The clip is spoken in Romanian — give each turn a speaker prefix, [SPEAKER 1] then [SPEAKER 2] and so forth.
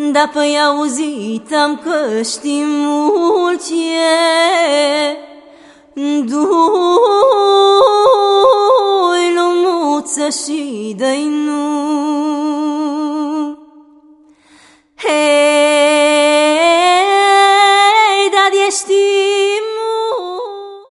[SPEAKER 1] Da păi auzit am că știi mult ce dui lumuță și dă-i nu.